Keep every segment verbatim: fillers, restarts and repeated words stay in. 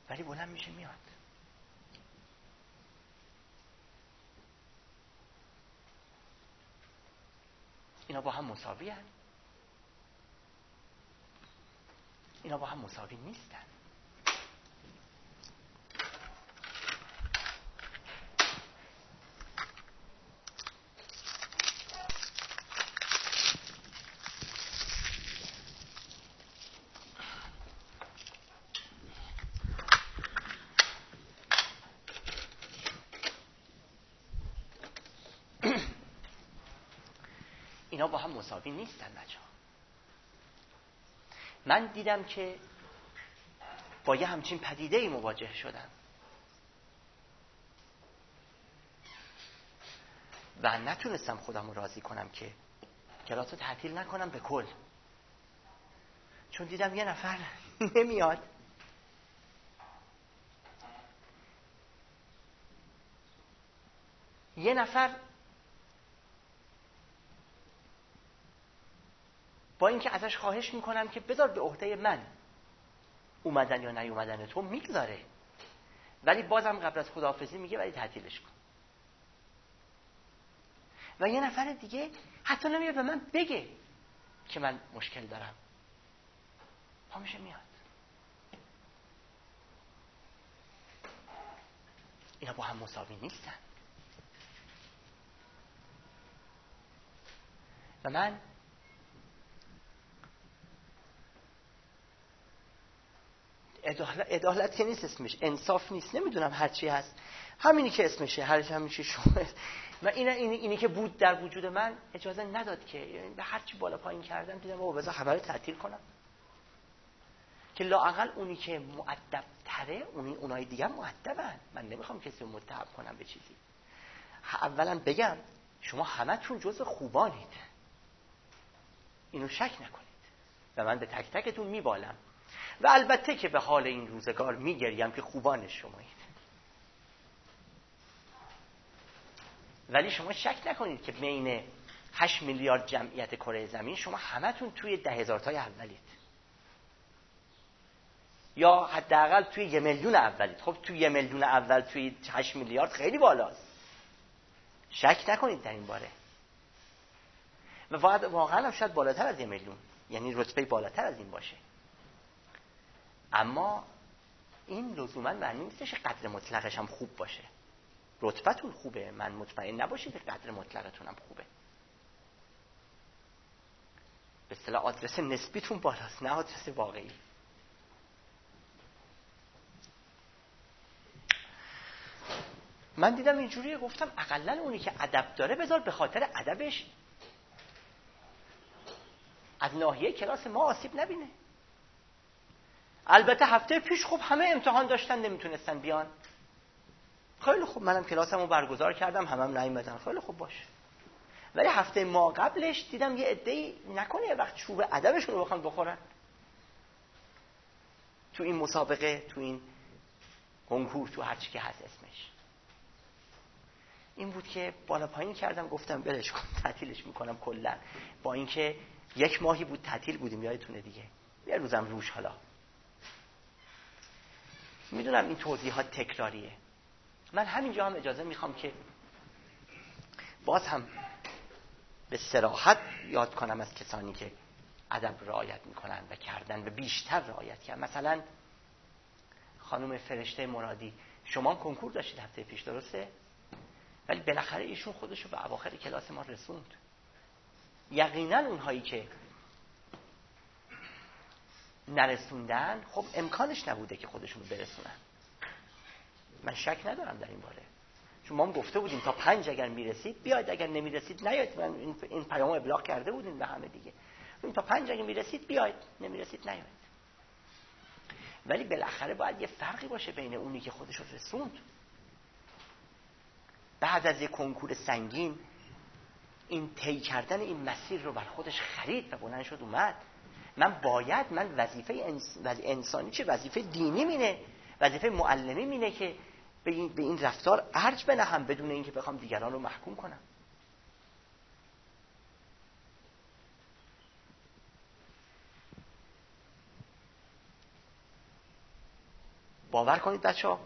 ولی بلند میشه میاد. اینا با هم مساوی هستند. اینا با هم مساوی نیستن. اینا با هم مساوی نیستن بچه‌ها. من دیدم که با یه همچین پدیده‌ای مواجه شدم و نتونستم خودم رو راضی کنم که کلاس رو تعطیل نکنم به کل، چون دیدم یه نفر نمیاد. یه نفر با اینکه ازش خواهش میکنم که بذار به عهده من اومدن یا نیومدن تو میگذاره، ولی بازم قبل از خداحافظی میگه ولی تعطیلش کن. و یه نفر دیگه حتی نمیاد به من بگه که من مشکل دارم، پا میشه میاد. اینا با هم مساوی نیستن. و من عدالت که نیست اسمش، انصاف نیست، نمیدونم هرچی هست، همینی که اسمشه، هر همینی که شما. و اینه اینی, اینی که بود در وجود من اجازه نداد که، یعنی به هرچی بالا پایین کردم دیدم بابا بذار خبر تعطیل کنم که لااقل اونی که مؤدب تره اونی اونای دیگه مؤدبن. من نمیخوام کسی رو متهم کنم به چیزی. اولا بگم شما همتون جزء خوبانید، اینو شک نکنید و من به تک تکتون میبالم و البته که به حال این روزگار میگریم که خوبانش شمایید، ولی شما شک نکنید که بین هشت میلیارد جمعیت کره زمین شما همتون توی ده هزار تای اولید یا حداقل توی یه میلیون اولید. خب توی یه میلیون اول توی هشت میلیارد خیلی بالاست، شک نکنید در این باره. و واقعا هم شاید بالاتر از یه میلیون، یعنی رتبه بالاتر از این باشه. اما این لزوما معنی نیستش قدر مطلقش هم خوب باشه. رتبتون خوبه، من مطمئن نباشید که قدر مطلقتون هم خوبه. به اصطلاح آدرس نسبیتون بالاست، نه آدرس واقعی. من دیدم اینجوریه، گفتم اقلن اونی که ادب داره بذار به خاطر ادبش از ناحیه کلاس ما آسیب نبینه. البته هفته پیش خب همه امتحان داشتن نمیتونستن بیان، خیلی خوب، منم کلاسمو برگزار کردم، همم نیومدن، خیلی خوب باشه. ولی هفته ما قبلش دیدم یه عده‌ای نکنه یه وقت چوب ادبشون رو بخوان بخورن تو این مسابقه، تو این کنکور، تو هر چی که هست اسمش. این بود که بالا پایین کردم، گفتم بلش کن، تعطیلش میکنم کلا. با اینکه یک ماهی بود تعطیل بودیم، یادتونه دیگه، یه روزم روش. حالا میدونم این توضیحات تکراریه، من همینجا هم اجازه میخوام که باز هم به صراحت یاد کنم از کسانی که ادب رعایت میکنن و کردن و بیشتر رعایت کردن. مثلا خانم فرشته مرادی، شما کنکور داشتید هفته پیش، درسته؟ ولی بالاخره ایشون خودشو به اواخر کلاس ما رسوند. یقینا اونهایی که نرسوندن خب امکانش نبوده که خودشونو برسونن، من شک ندارم در این باره، چون ما هم گفته بودیم تا پنج اگر میرسید بیاید، اگر نمیرسید نیاید. من این, این پیامو ابلاغ کرده بودیم به همه دیگه، این تا پنج اگر میرسید بیاید، نمیرسید نیاید. ولی بالاخره باید یه فرقی باشه بین اونی که خودشو رسوند بعد از یه کنکور سنگین، این طی کردن این مسیر رو بر خودش خرید و بلند شد اومد. من باید، من وظیفه انسانی چه وظیفه دینی مینه، وظیفه معلمی مینه که به این, به این رفتار ارج بنهم بدون اینکه بخوام دیگران رو محکوم کنم. باور کنید بچه‌ها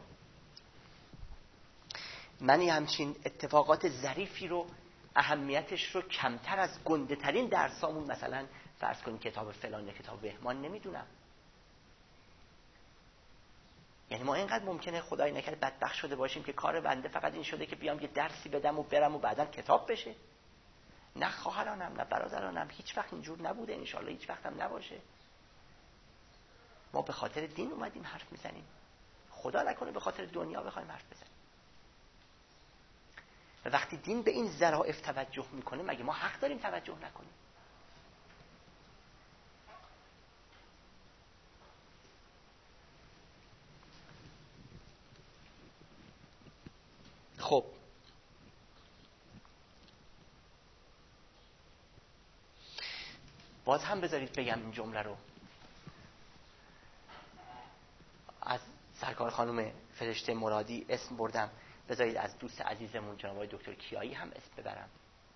من این همچین اتفاقات ظریفی رو اهمیتش رو کمتر از گنده ترین درسامون مثلا فرض کنید کتاب فلان یا کتاب بهمان نمیدونم. یعنی ما اینقدر ممکنه خدای نکرده بدبخت شده باشیم که کار بنده فقط این شده که بیام یه درسی بدم و برم و بعداً کتاب بشه. نه خواهرانم نه برادرانم هیچ وقت اینجور نبوده، ان شاءالله هیچ وقت هم نباشه. ما به خاطر دین اومدیم حرف میزنیم، خدا نکنه به خاطر دنیا بخوایم حرف بزنیم. و وقتی دین به این ظرافت توجه میکنه مگه ما حق داریم توجه نکنیم؟ خب باز هم بذارید بگم این جمله رو از سرکار خانم فرشته مرادی اسم بردم، بذارید از دوست عزیزمون جناب آقای دکتر کیایی هم اسم ببرم.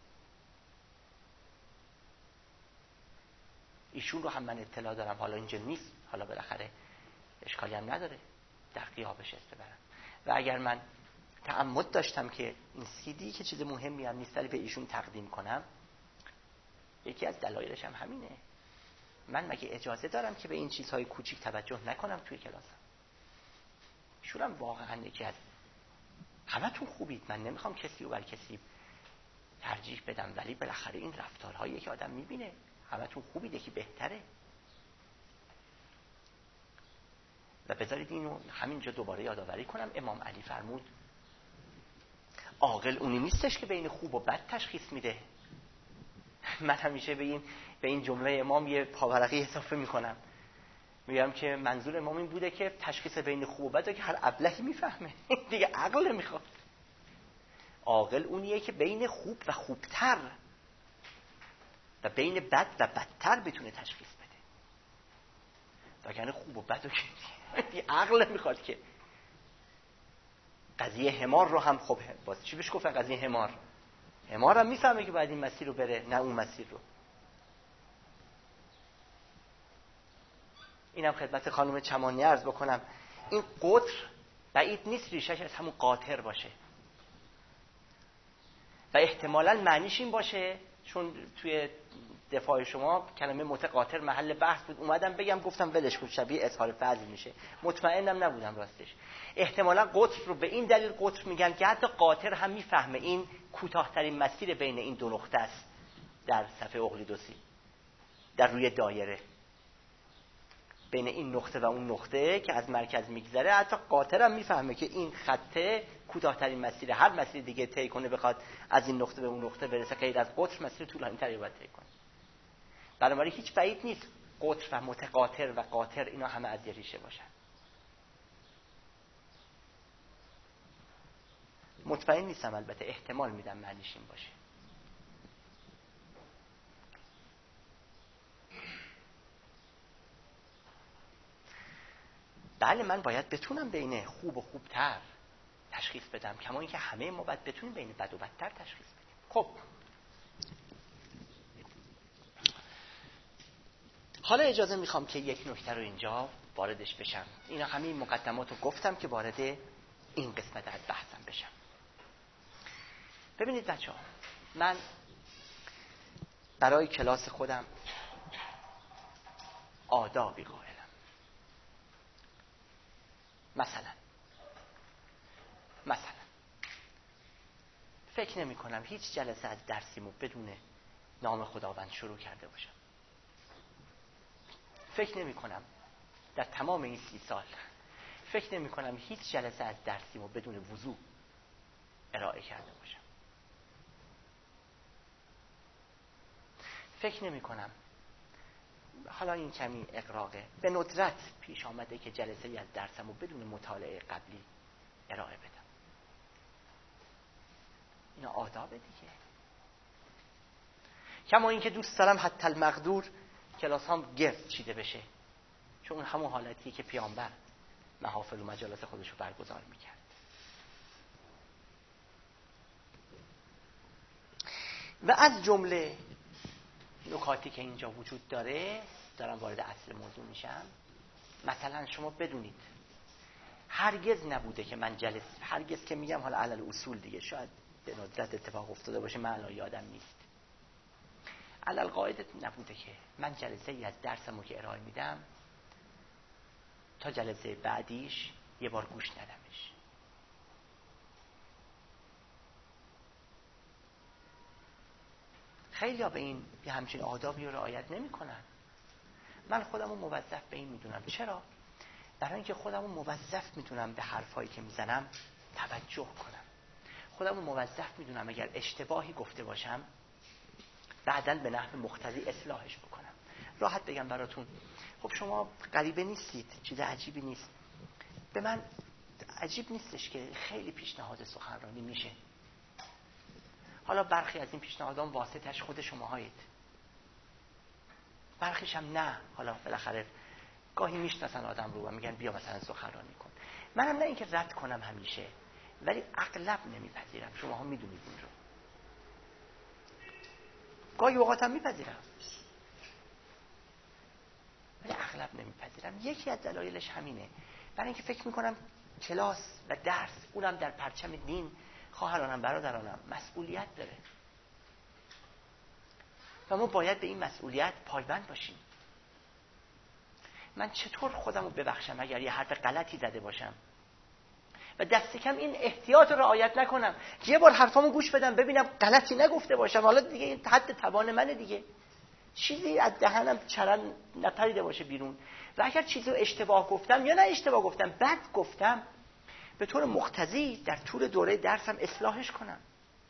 ایشون رو هم من اطلاع دارم، حالا اینجا نیست، حالا بالاخره اشکالی هم نداره در غیابش اسم ببرم. و اگر من تعمد داشتم که این سیدی که چیز مهمی هم نیست ولی به ایشون تقدیم کنم، یکی از دلایلش هم همینه. من مگه اجازه دارم که به این چیزهای کوچیک توجه نکنم توی کلاسم؟ ایشون هم واقعا یکی از همتون خوبید، من نمیخوام کسی رو بر کسی ترجیح بدم، ولی بالاخره این رفتارهایی که آدم میبینه همتون خوبید، یکی بهتره. و بذارید اینو همینجا دوباره یادآوری کنم. امام علی فرمود عاقل اونی نیستش که بین خوب و بد تشخیص میده. من همیشه به این به این جمله امام یه پاورقی اضافه میکنم، میگم که منظور امام این بوده که تشخیص بین خوب و بد که هر ابلهی میفهمه دیگه عقل نمیخواد. عاقل اونیه که بین خوب و خوبتر و بین بد و بدتر بتونه تشخیص بده. وگرنه خوب و بد که عقل نمیخواد. که قضیه حمار رو هم خب باز چی بهش گفتن؟ قضیه حمار حمار هم میفهمه که باید این مسیر رو بره نه اون مسیر رو. اینم خدمت خانم چمانی عرض بکنم این قطر بعید نیست ریشش از همون قاطر باشه و احتمالاً معنیش این باشه، چون توی دفاع شما کلمه متقاطر محل بحث بود، اومدم بگم گفتم ولش کن شبیه اظهار فضل میشه، مطمئنم نبودم راستش. احتمالاً قطر رو به این دلیل قطر میگن که حتی قاطر هم میفهمه این کوتاه‌ترین مسیر بین این دو نقطه است در صفحه اقلیدوسی در روی دایره، بین این نقطه و اون نقطه که از مرکز میگذره. حتی قاطر هم میفهمه که این خطه کوتاه‌ترین مسیر، هر مسیر دیگه طی کنه بخواد از این نقطه به اون نقطه برسه غیر از قطر مسیر طولانی‌تری باید طی کنه. بنابراین هیچ بعید نیست قطر و متقاطر و قاطر اینا همه از یه ریشه باشن. مطمئن نیستم، البته احتمال میدم معنیش این باشه. بله من باید بتونم بین خوب و خوبتر تشخیص بدم، کما اینکه همه ما باید بتونیم بین بد و بدتر تشخیص بدیم. خب حالا اجازه میخوام که یک نکته رو اینجا واردش بشم. اینا همین مقدمات رو گفتم که وارد این قسمت از بحثم بشم. ببینید بچه ها، من برای کلاس خودم آدابی قائلم. مثلا مثلا فکر نمی کنم هیچ جلسه از درسیمو بدون نام خداوند شروع کرده باشم. فکر نمی کنم در تمام این سی سال فکر نمی کنم هیچ جلسه از درسیمو بدون وضو ارائه کرده باشم. فکر نمی کنم، حالا این کمی اقراقه، به ندرت پیش آمده که جلسه ای از درسمو بدون مطالعه قبلی ارائه بدم. اینا آدابه دیگه. کما این که دوست دارم حتی المقدور کلاس هم گرد چیده بشه، چون همون حالتیه که پیامبر محافل و مجالس خودشو برگزار میکرد. و از جمله نکاتی که اینجا وجود داره، دارم وارد اصل موضوع میشم. مثلا شما بدونید هرگز نبوده که من جلسه، هرگز که میگم حالا علل اصول دیگه شاید به ندرت اتفاق افتاده باشه، من الان یادم نیست، علل قاعده نبوده که من جلسه ای از درسمو که ارائه میدم تا جلسه بعدیش یه بار گوش ندمش. خیلی ها به این یه همچین آدابی رو رعایت نمی کنن. من خودمو موظف به این میدونم. چرا؟ برای اینکه خودمو موظف میدونم به حرفایی که میزنم توجه کنم. خودمو موظف میدونم اگر اشتباهی گفته باشم بعداً به نحو مقتضی اصلاحش بکنم. راحت بگم براتون، خب شما غریبه نیستید، چیز عجیبی نیست. به من عجیب نیستش که خیلی پیشنهاد سخنرانی میشه. حالا برخی از این پیشنهادان واسطش خود شماهایید، برخیش هم نه. حالا بالاخره گاهی میشناسن آدم رو و میگن بیا مثلا سخنرانی کن. منم نه اینکه رد کنم همیشه، ولی اغلب نمیپذیرم. شماها میدونید این رو. گاهی اوقاتم میپذیرم ولی اغلب نمیپذیرم. یکی از دلایلش همینه، برای اینکه فکر میکنم کلاس و درس، اونم در پرچم دین، خواهرانم برادرانم، مسئولیت داره و ما باید به این مسئولیت پایبند باشیم. من چطور خودم رو ببخشم اگر یه حرف غلطی زده باشم و دست کم این احتیاط رو رعایت نکنم، یه بار حرفامو گوش بدم ببینم غلطی نگفته باشم. حالا دیگه این حد توان منه دیگه، چیزی از دهنم چرند نپریده باشه بیرون. و اگر چیزی رو اشتباه گفتم یا نه اشتباه گفتم، بد گفتم، به طور مقتضی در طول دوره درسم اصلاحش کنم.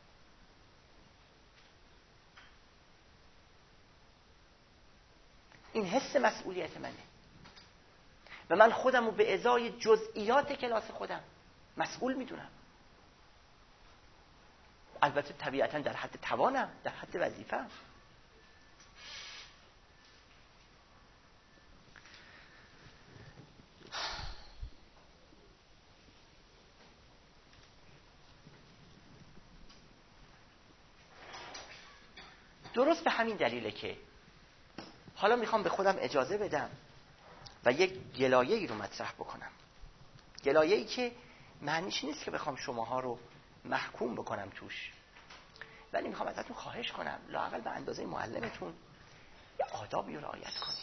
این حس مسئولیت منه و من خودم رو به ازای جزئیات کلاس خودم مسئول میدونم. البته طبیعتا در حد توانم، در حد وظیفه‌ام. درست به همین دلیله که حالا میخوام به خودم اجازه بدم و یک گلایه‌ای رو مطرح بکنم. گلایه‌ای که معنیش نیست که بخوام شماها رو محکوم بکنم توش، ولی میخوام ازتون خواهش کنم لااقل به اندازه معلمتون یه آدابی رو رعایت کنید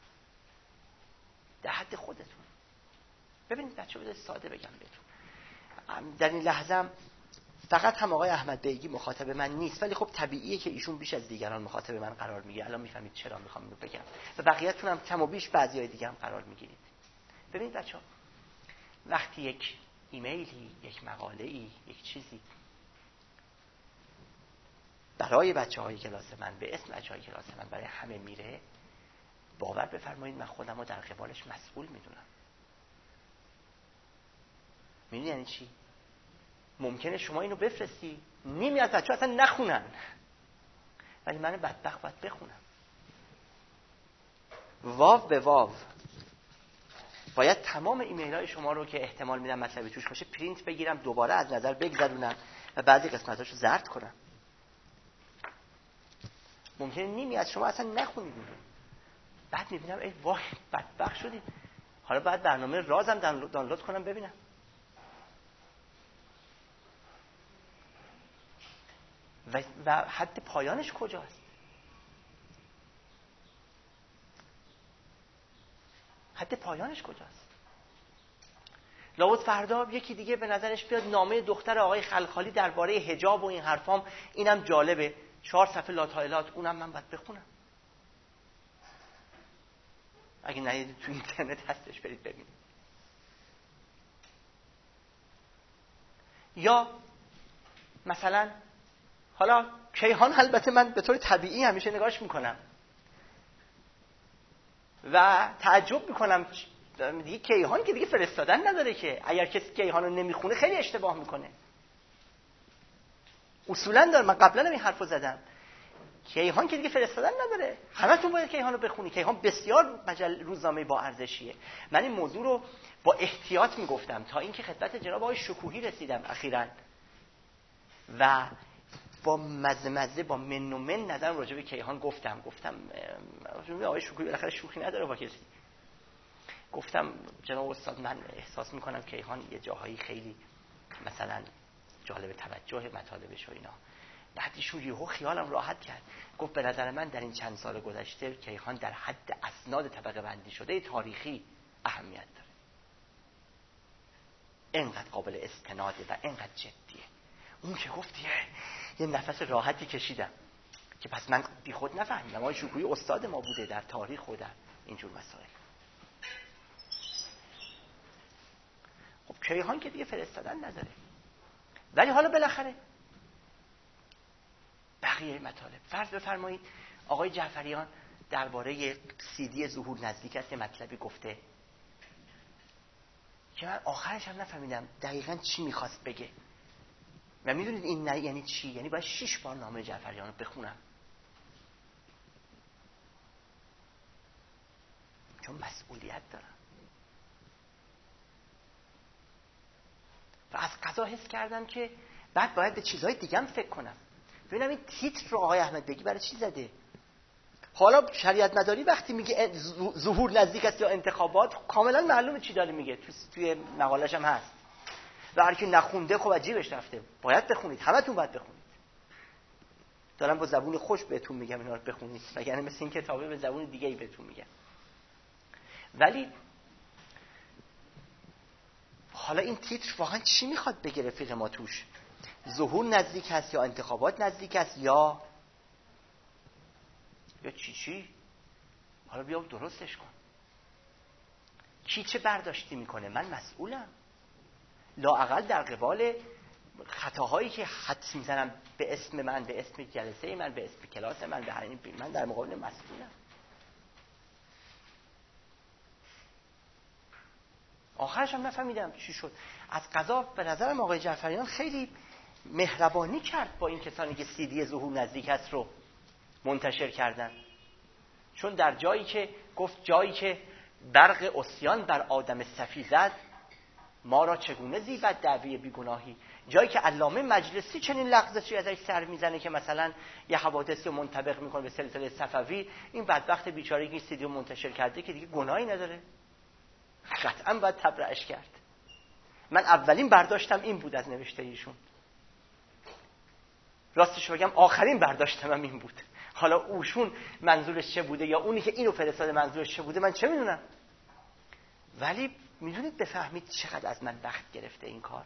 در حد خودتون. ببینید بچه بده ساده بگم بهتون، در این لحظه فقط هم آقای احمد بیگی مخاطب من نیست، ولی خب طبیعیه که ایشون بیش از دیگران مخاطب من قرار میگیره. الان میفهمید چرا میخوام اینو بگم و بقیه‌تون هم کم و بیش بعضیای دیگه هم قرار میگیرید. ببینید بچه‌ها، وقتی یک ایمیلی، یک مقاله‌ای، یک چیزی برای بچه‌های کلاس من، به اسم بچه‌های کلاس من، برای همه میره، باور بفرمایید من خودم رو در قبالش مسئول میدونم. میدونی یعنی چی؟ ممکنه شما اینو بفرستی، نیمی از بچه‌ها اصلا نخونن، ولی من بدبخت باید بخونم. واو به واو باید تمام ایمیل های شما رو که احتمال میدم مطلبی توش باشه پرینت بگیرم، دوباره از نظر بگذرونم و بعضی قسمتاشو زرد کنم. ممکنه نیمی از شما اصلا نخونید. بعد میبینم ای وای بدبخت شدید، حالا بعد برنامه رازم دانلود کنم ببینم. و, و حد پایانش کجاست؟ حد پایانش کجاست؟ لابد فردا یکی دیگه به نظرش بیاد نامه دختر آقای خلخالی درباره حجاب و این حرفام، اینم جالبه، چهار صفحه لاتایلات، اونم من باید بخونم. اگه ندیدید تو اینترنت هستش برید ببینید. یا مثلا حالا کیهان، البته من به طور طبیعی همیشه نگاهش میکنم و تعجب میکنم دیگه کیهان که دیگه فرستادن نداره که، اگر کسی کیهان رو نمیخونه خیلی اشتباه میکنه. اصولا داره، من قبلا این حرفو زدم، کیهان که دیگه فرستادن نداره، همتون باید کیهان رو بخونی. کیهان بسیار مجله روزنامه با ارزشیه. من این موضوع رو با احتیاط میگفتم تا اینکه خدمت جناب آقای شکوهی رسیدم اخیراً و با مزه مزه با من و من نظرم راجع به کیهان گفتم گفتم آقای شکوهی بالاخره شوخی نداره با کسی. گفتم جناب استاد من احساس میکنم کیهان یه جاهایی خیلی مثلا جالب توجه مطالبش و اینا. بعد ایشون یهو خیالم راحت کرد، گفت به نظر من در این چند سال گذشته کیهان در حد اسناد طبقه بندی شده تاریخی اهمیت داره، اینقدر قابل استناده و اینقدر جدیه. اون که گفت یه, یه نفس راحتی کشیدم که پس من بی خود نفهمیدم آقای شکوهی استاد ما بوده در تاریخ و در اینجور مسائل. خب کیهان که دیگه فرستادن نداره، ولی حالا بالاخره بقیه مطالب. فرض بفرمایید آقای جعفریان درباره سیدی ظهور نزدیک است یه مطلبی گفته که من آخرش هم نفهمیدم دقیقاً چی میخواست بگه. و میدونید این نه یعنی چی؟ یعنی باید شش بار نامه جعفریان رو بخونم چون مسئولیت دارم. و از قضا حس کردم که بعد باید به چیزهای دیگه هم فکر کنم. ببینم این تیتر رو آقای احمد بگی برای چی زده؟ حالا شریعت مداری وقتی میگه ظهور نزدیک است یا انتخابات کاملا معلومه چی داره میگه، تو توی مقاله‌ش هم هست. و هر کی نخونده خب عجیبش رفته، باید بخونید، همتون باید بخونید. دارم با زبون خوش بهتون میگم اینا رو بخونید، وگرنه مثل این کتابه به زبون دیگه‌ای بهتون میگم. ولی حالا این تیتر واقعا چی میخواد بگه رفیق ما توش؟ ظهور نزدیک است یا انتخابات نزدیک است یا یا چی چی؟ حالا بیا درستش کن. کی چه برداشتی میکنه؟ من مسئولم. لااقل در قبال خطاهایی که حدس میزنم به اسم من، به اسم جلسه من، به اسم کلاس من، به همین من در مقابل مسئولم. آخرش هم نفهمیدم چی شد. از قضا به نظرم آقای جعفریان خیلی مهربانی کرد با این کسانی که سیدی ظهور نزدیک است رو منتشر کردن. چون در جایی که گفت جایی که برق عصیان بر آدم صفی زد ما را چگونه زیبد دعوی بیگناهی، جایی که علامه مجلسی چنین لغزشی ازش سر میزنه که مثلا یه حوادثی رو منطبق میکنه به سلسله صفوی، این بدبخت بیچاره که سیدی رو منتشر کرده که دیگه گناهی نداره، قطعا باید تبرئه‌اش کرد. من اولین برداشتم این بود از نوشته ایشون، راستش بگم آخرین برداشتم هم این بود. حالا اوشون منظورش چه بوده یا اونی که اینو فرستاده منظورش چه بوده من چه میدونم، ولی میدونید بفهمید چقدر از من وقت گرفته این کار.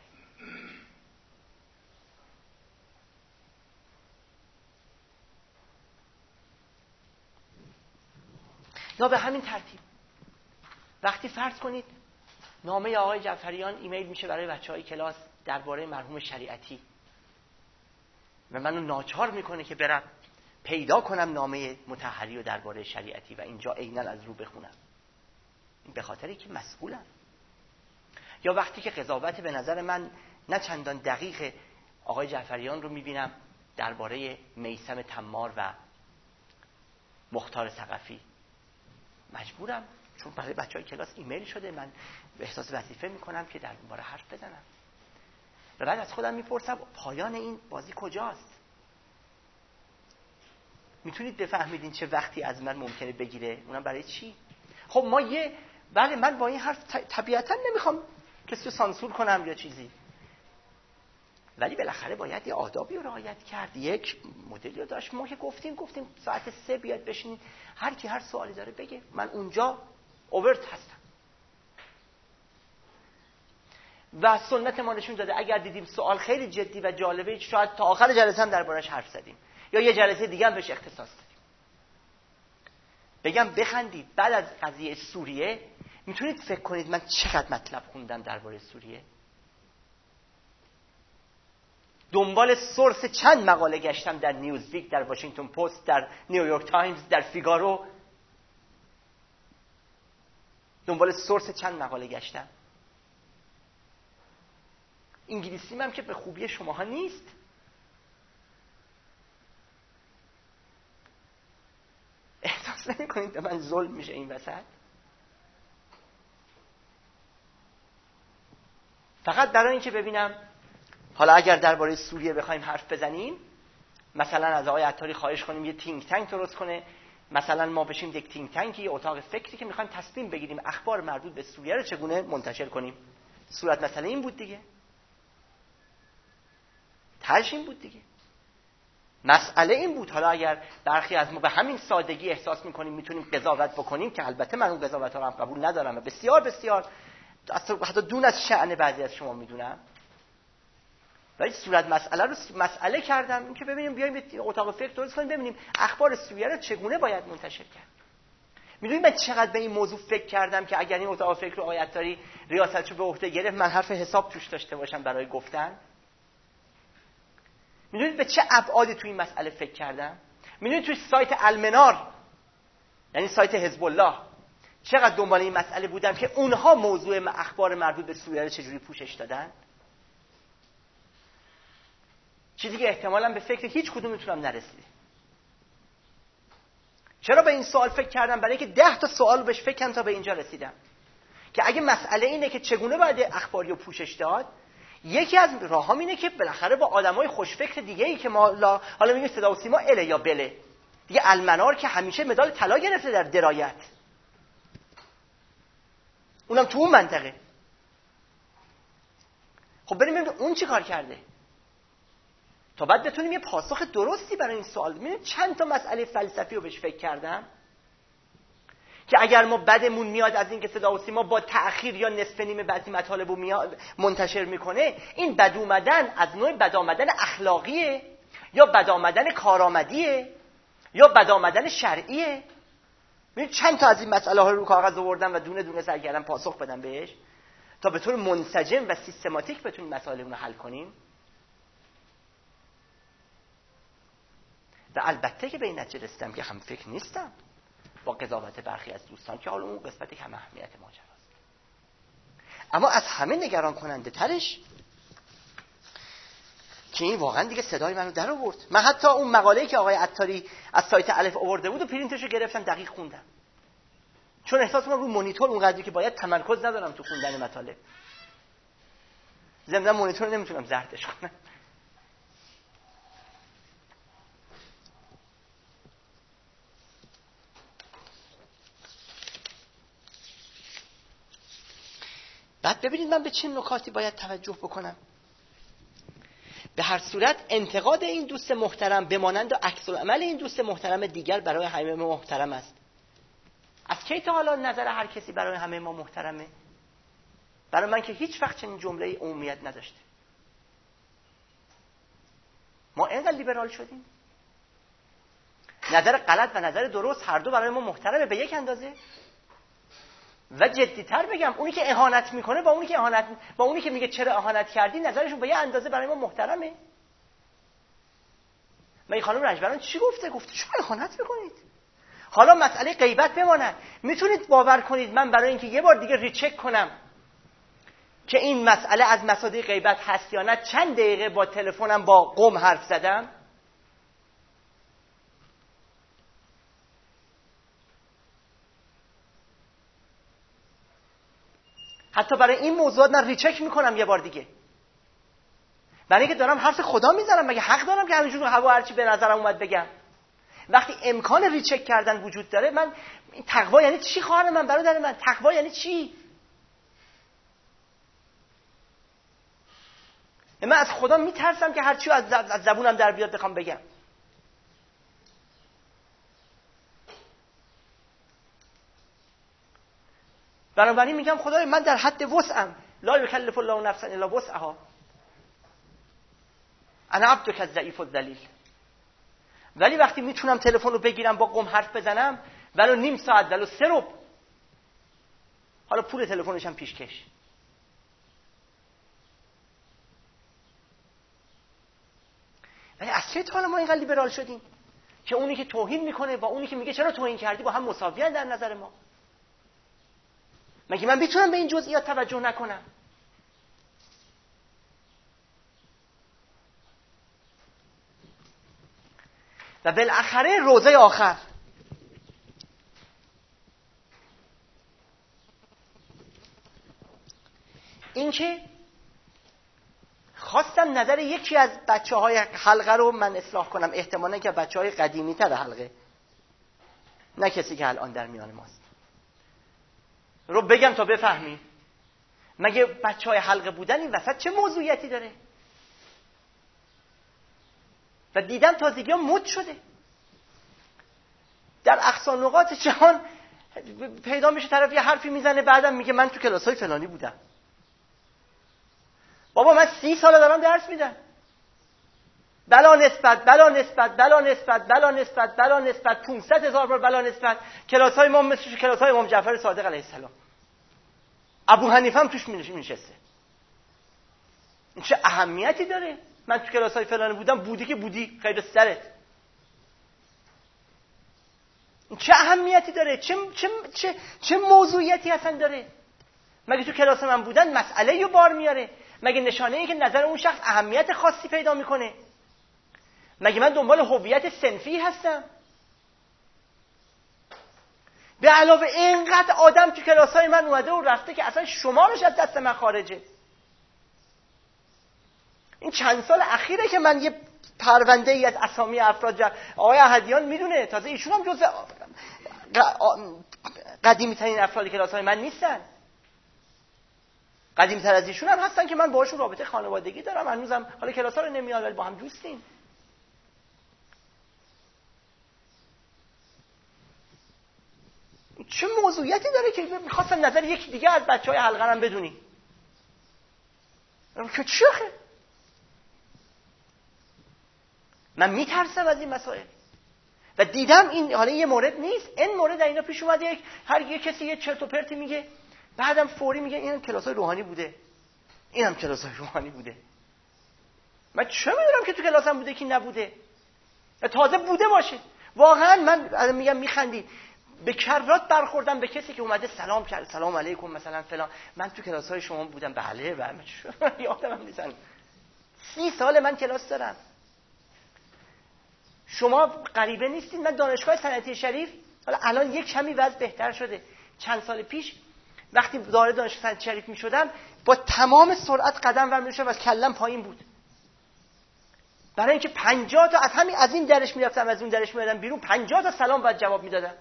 یا به همین ترتیب وقتی فرض کنید نامه آقای جعفریان ایمیل میشه برای بچهای کلاس درباره مرحوم شریعتی و منو ناچار میکنه که برم پیدا کنم نامه مطهری رو درباره شریعتی و اینجا عیناً از رو بخونم، به خاطری که مسئولم. یا وقتی که قضاوت به نظر من نه چندان دقیق آقای جعفریان رو میبینم درباره میثم تمار و مختار ثقفی، مجبورم چون برای بچهای کلاس ایمیل شده من احساس وظیفه میکنم که در این باره حرف بزنم. و بعد از خودم میپرسم پایان این بازی کجاست؟ میتونید بفهمید این چه وقتی از من ممکنه بگیره، اونم برای چی؟ خب ما یه بله من با این حرف طبیعتا نمیخوام کسی رو سانسور کنم یا چیزی، ولی بالاخره باید یه آدابی رو رعایت کرد، یک مدلی رو داشت. ما که گفتیم گفتیم ساعت سه بیاد بشینید هر کی هر سوالی داره بگه، من اونجا اوورت هستم. و سنت ما نشون داده اگر دیدیم سوال خیلی جدی و جالبه شاید تا آخر جلسه هم دربارش حرف زدیم یا یه جلسه دیگه هم بهش اختصاص دادیم. بگم بخندید بعد از قضیه سوریه میتونید فکر کنید من چقدر مطلب خوندم درباره سوریه؟ دنبال سورس چند مقاله گشتم در نیوزویک، در واشنگتن پست، در نیویورک تایمز، در فیگارو، دنبال سورس چند مقاله گشتم. انگلیسیم هم که به خوبی شماها نیست. احساس نمی کنید به من ظلم میشه این وسط؟ فقط برای اینکه ببینم حالا اگر درباره سوریه بخوایم حرف بزنیم مثلا از آقای عطاری خواهش کنیم یه تینک تانک درست کنه مثلا ما بشیم یک تینک تانک یا اتاق فکری که میخوایم تصمیم بگیریم اخبار مربوط به سوریه رو چگونه منتشر کنیم. صورت مسئله این بود دیگه، ترش این بود دیگه، مسئله این بود. حالا اگر برخی از ما به همین سادگی احساس میکنیم میتونیم قضاوت بکنیم، که البته من اون قضاوت ها رو هم قبول ندارم و بسیار بسیار حتی دون از شأن بعضی از شما میدونم، ولی صورت مسئله رو مسئله کردم این که ببینیم بیایم یه اتاق فکر درست کنیم ببینیم اخبار سوریه رو چگونه باید منتشر کرد. میدونید من چقدر به این موضوع فکر کردم که اگر این اتاق فکر رو آیت‌داری ریاستشو به عهده گرفت من حرف حساب توش داشته باشم برای گفتن. میدونید به چه ابعادی توی این مسئله فکر کردم؟ میدونید توی سایت المنار، یعنی سایت حزب الله، چقدر دنبال این مسئله بودم که اونها موضوع اخبار مربوط به سوریه رو چجوری پوشش دادن. چیزی که احتمالاً به فکر هیچ کدومتونم نرسیده. چرا به این سوال فکر کردم؟ برای اینکه ده تا سوال بهش فکر کردم تا به اینجا رسیدم که اگه مسئله اینه که چگونه باید اخباری رو پوشش داد، یکی از راهام اینه که بالاخره با آدمای خوشفکر دیگه‌ای که ما لا... حالا میگیم صدا و سیما اله یا بله دیگه، المنار که همیشه مدال طلا گرفته در درایت، اونم تو اون منطقه. خب بریم ببینیم اون چی کار کرده تا بعد بتونیم یه پاسخ درستی برای این سوال بدیم. چند تا مسئله فلسفی رو بهش فکر کردم که اگر ما بدمون میاد از این که صدا و سیما با تأخیر یا نصف نیمه بعضی مطالب رو میاد منتشر میکنه، این بد اومدن از نوع بد آمدن اخلاقیه یا بد آمدن کارآمدیه یا بد آمدن شرعیه. ببین چند تا از این مسئله ها رو رو کاغذ آوردم و دونه دونه سعی کردم پاسخ بدم بهش تا به طور منسجم و سیستماتیک بتونیم مسائل رو حل کنیم. و البته که به این نتیجه رسیدم که هم فکر نیستم با قضاوت برخی از دوستان که حالا اون قسمتی که هم اهمیت ماجراست، اما از همه نگران کننده ترش که این واقعا دیگه صدای منو در آورد. من حتی اون مقاله‌ای که آقای عطاری از سایت الف آورده بود و پرینتشو گرفتم دقیق خوندم، چون احساس کنم رو مانیتور اونقدری که باید تمرکز ندارم تو خوندن مطالب، ضمن مانیتور نمیتونم زردش کنم. بعد ببینید من به چه نکاتی باید توجه بکنم. به هر صورت انتقاد این دوست محترم بمانند و عکس العمل این دوست محترم دیگر برای همه ما محترم است. از کی تا حالا نظر هر کسی برای همه ما محترمه؟ برای من که هیچ وقت چنین جمله عمومیت نداشته. ما اینقدر لیبرال شدیم. نظر غلط و نظر درست هر دو برای ما محترمه به یک اندازه. و جدی‌تر بگم اونی که اهانت میکنه با اونی که اهانت با اونی که میگه چرا اهانت کردی نظرشون به یه اندازه برای ما محترمه. من این خانم رجبران چی گفته؟ گفته شما اهانت میکنید. حالا مسئله غیبت بماند، میتونید باور کنید من برای اینکه یه بار دیگه ریچک کنم که این مسئله از مصادیق غیبت هست یا نه چند دقیقه با تلفنم با قم حرف زدم. حتی برای این موضوعات من ریچک میکنم یه بار دیگه، برای اینکه دارم حرف خدا میزنم. مگه حق دارم که همینجور هوا هرچی به نظرم اومد بگم؟ وقتی امکان ریچک کردن وجود داره، من تقوا یعنی چی خواهر من، برادر من؟ تقوا یعنی چی؟ من از خدا میترسم که هرچی از زبونم در بیاد بخوام بگم. بنابراین میگم خدای من در حد وسعم، لا یکلف الله نفسا الا وسعها، انا عبدک الضعیف الذلیل. ولی وقتی میتونم تلفن رو بگیرم با قم حرف بزنم، ولو نیم ساعت ولو سه ربع، حالا پول تلفنش هم پیشکش. ولی از چه حالا ما اینقدر لیبرال شدیم که اونی که توهین میکنه با اونی که میگه چرا توهین کردی با هم مساویان در نظر ما؟ مگه من میتونم به این جزئیات توجه نکنم؟ و بالاخره روزه آخر این که خواستم نظر یکی از بچه های حلقه رو من اصلاح کنم، احتمالاً که بچه های قدیمی تر حلقه، نه کسی که الان در میان ماست. رو بگم تا بفهمی. مگه بچهای حلقه بودن این وسط چه موضوعیتی داره؟ و دیدم تازگی ها مد شده در اقصی نقاط جهان. پیدا میشه طرف یه حرفی میزنه بعدم میگه من تو کلاسای فلانی بودم. بابا من سی ساله دارم درس میدم. بلا نسبت بلا نسبت بلا نسبت بلا نسبت بلا نسبت پانصد هزار بار بلا نسبت. کلاسای ما مثل کلاسای امام جعفر صادق علیه السلام. ابو حنیفه هم توش می‌نشسته. این چه اهمیتی داره؟ من تو کلاسای فلانی بودم. بودی که بودی، خیر سرت. این چه اهمیتی داره؟ چه چه چه چه موضوعیتی اصلا داره؟ مگه تو کلاس من بودن مسئله رو بار میاره؟ مگه نشانه ای که نظر اون شخص اهمیت خاصی پیدا میکنه؟ مگه من دنبال هویت صنفی هستم؟ به علاوه اینقدر آدم تو کلاسای من اومده و رفته که اصلا شمارش از دست من خارجه. این چند سال اخیره که من یه پرونده ای از اسامی افراد جا... آقای احدیان میدونه، تازه ایشون هم جزء قدیمی ترین افراد کلاسای من نیستن. قدیمی تر از ایشون هم هستن که من باهاشون رابطه خانوادگی دارم. هنوزم حالا کلاسا رو نمیاد ولی با هم دوستیم. چه موضوعیتی داره که می‌خواستم نظر یکی دیگه از بچهای حلقه هم بدونی؟ که چخه؟ من میترسم از این مسائل و دیدم این حالا یه مورد نیست. این مورد در اینا پیش اومده. یک هر یک کسی یه چرت و پرتی میگه، بعدم فوری میگه اینم کلاسای روحانی بوده، اینم کلاسای روحانی بوده. من چه میدونم که تو کلاسم بوده کی نبوده؟ و تازه بوده باشه. واقعا من میگم میخندید. به کرات برخوردم به کسی که اومده سلام کرد، سلام علیکم مثلا فلان، من تو کلاسای شما بودم. بله بله یادم هم نیست. سی سال من کلاس دارم. شما غریبه نیستید. من دانشگاه صنعتی شریف، حالا الان یک کمی وضع بهتر شده، چند سال پیش وقتی وارد دانشگاه صنعتی شریف می شدم با تمام سرعت قدم ور می شدم و از کلم پایین بود. برای اینکه پنجاه تا از همین از این درش می رفتم از اون درش می اومدم بیرون، پنجاه تا سلام بعد جواب می دادم.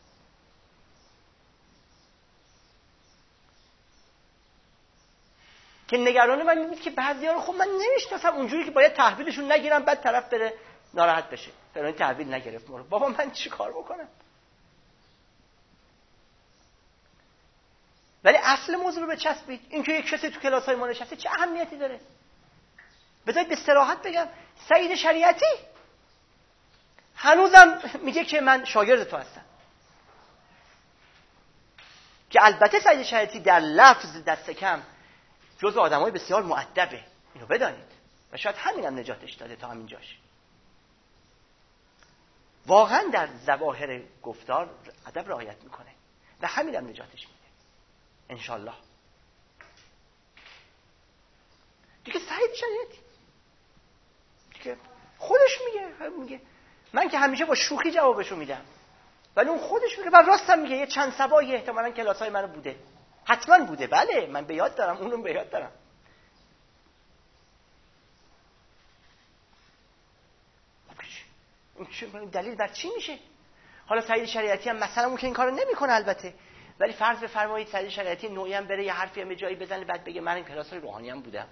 که نگران من بود که بعضی‌ها رو خب من نمیشناسم اونجوری که باید تحویلشون نگیرم بعد طرف بره ناراحت بشه. فلان تحویل نگرفت مورد. بابا من چی کار بکنم؟ ولی اصل موضوع رو بچسبید. این که یک کسی تو کلاس‌های ما نشسته چه اهمیتی داره؟ بذارید به صراحت بگم، سعید شریعتی هنوزم میگه که من شاگرد تو هستم. که البته سعید شریعتی در لفظ دست کم جزو آدمای بسیار مؤدبه، اینو بدانید. و شاید همینم نجاتش داده تا همین جاش. واقعا در ظواهر گفتار ادب رعایت میکنه و همینم نجاتش میده انشالله. دیگه سعید شریعتی دیگه خودش میگه میگه من که همیشه با شوخی جوابشو میدم، ولی اون خودش میگه و راستم میگه. یه چند سبایی احتمالاً کلاسای منو بوده، حتما بوده. بله من به یاد دارم، اونم به یاد دارم. این دلیل بر چی میشه؟ حالا سعید شریعتی هم مثلا اون که این کارو نمیکنه البته، ولی فرض بفرمایید سعید شریعتی نوعی هم بره یه حرفی هم به جایی بزنه بعد بگه من این کلاسای روحانی هم بودم.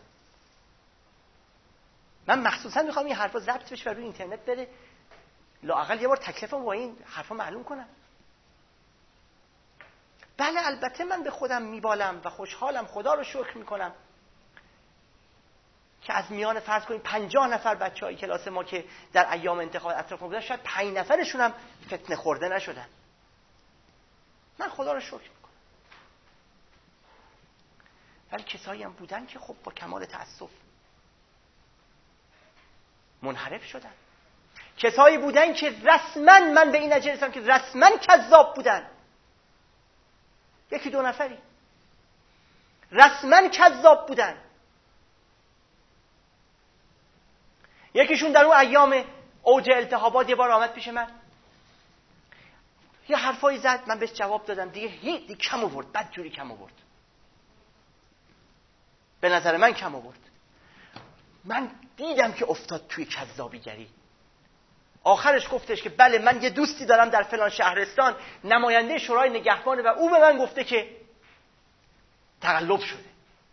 من مخصوصا میخوام این حرفا ضبط بشه و روی اینترنت بره، لااقل یه بار تکلیفم با این حرفا معلوم کنم. بله البته من به خودم میبالم و خوشحالم، خدا رو شکر میکنم که از میان فرض کنید پنجاه نفر بچهای کلاس ما که در ایام انتخاب اطراف ما بودن، شاید پنج نفرشون هم فتنه خورده نشدن. من خدا رو شکر میکنم. ولی کسایی هم بودن که خب با کمال تأسف منحرف شدن. کسایی بودن که رسما من به این نتیجه رسیدم که رسما کذاب بودن. یکی دو نفری رسما کذاب بودن. یکیشون در اون ایام اوج التهابات یه بار آمد پیش من، یه حرفایی زد، من بهش جواب دادم، دیگه هی دیگه کم آورد، بد جوری کم آورد، به نظر من کم آورد. من دیدم که افتاد توی کذابیگری، آخرش گفتش که بله من یه دوستی دارم در فلان شهرستان نماینده شورای نگهبانه و او به من گفته که تقلب شده.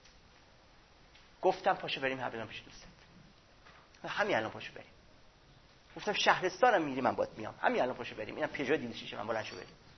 گفتم پاشو بریم حبیبم پیش دوستت. همین الان پاشو بریم. گفتم شهرستانم میری من باید میام. همین الان پاشو بریم. اینم پژو دیدیشه من بلند شو بریم.